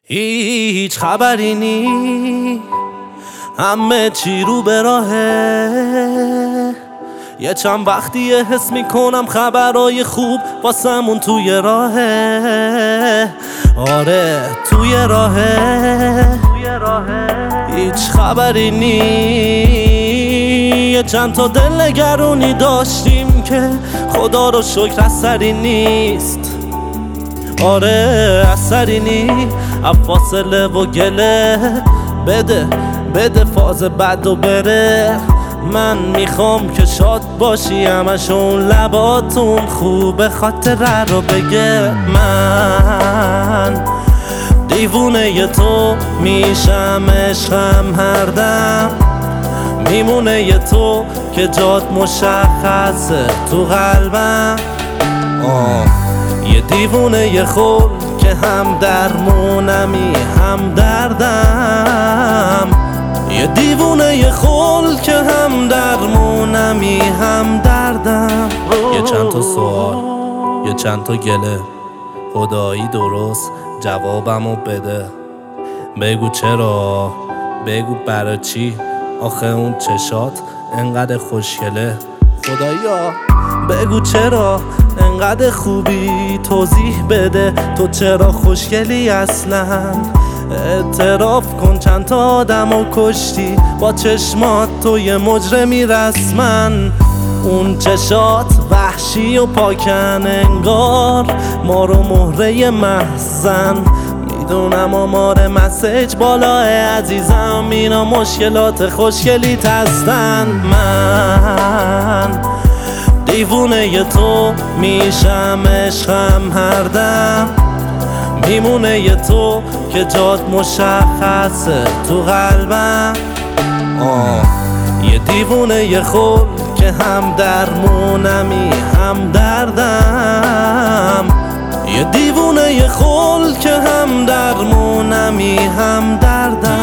هیچ خبری نی، همه چی رو به راهه. یه چند وقتیه حس میکنم خبرای خوب واسمون توی راهه. آره توی راهه. هیچ خبری نی، یه چند تا دل نگرونی داشتیم که خدا رو شکر اثری نیست. آره اثری نی، فاصله و گله بده فاز بد و بره. من میخوام که شاد باشی، همشون لباتون خوبه خاطره رو بگه. من دیوونه ی تو میشم، عشقم هر دم میمونه ی تو که جات مشخصه تو قلبم. یه دیوونه ی خول که هم درمونمی هم دردم. یه دیوونه ی خول که هم درمونمی هم دردم. یه چند تا سوال، یه چند تا گله، خدایی درست جوابمو بده. بگو چرا، بگو برای چی، آخه اون چشات انقدر خوشگله. خدایا بگو چرا انقدر خوبی، توضیح بده تو چرا خوشگلی اصلا. اعتراف کن چند تا آدمو کشتی با چشمات، تو یه مجرمی رسمن. اون چشات وحشی و پاکن انگار، ما رو مهره محزن. میدونم آمار مسیج بالاه عزیزم، اینا مشکلات خوشگلیت هستن. من دیوونه ی تو میشم، عشقم هر دم میمونه ی تو که جات مشخصه تو قلبم. یه دیوونه ی خول که هم درمونمی هم دردم. یه دیوونه ی خول که هم درمونمی هم دردم.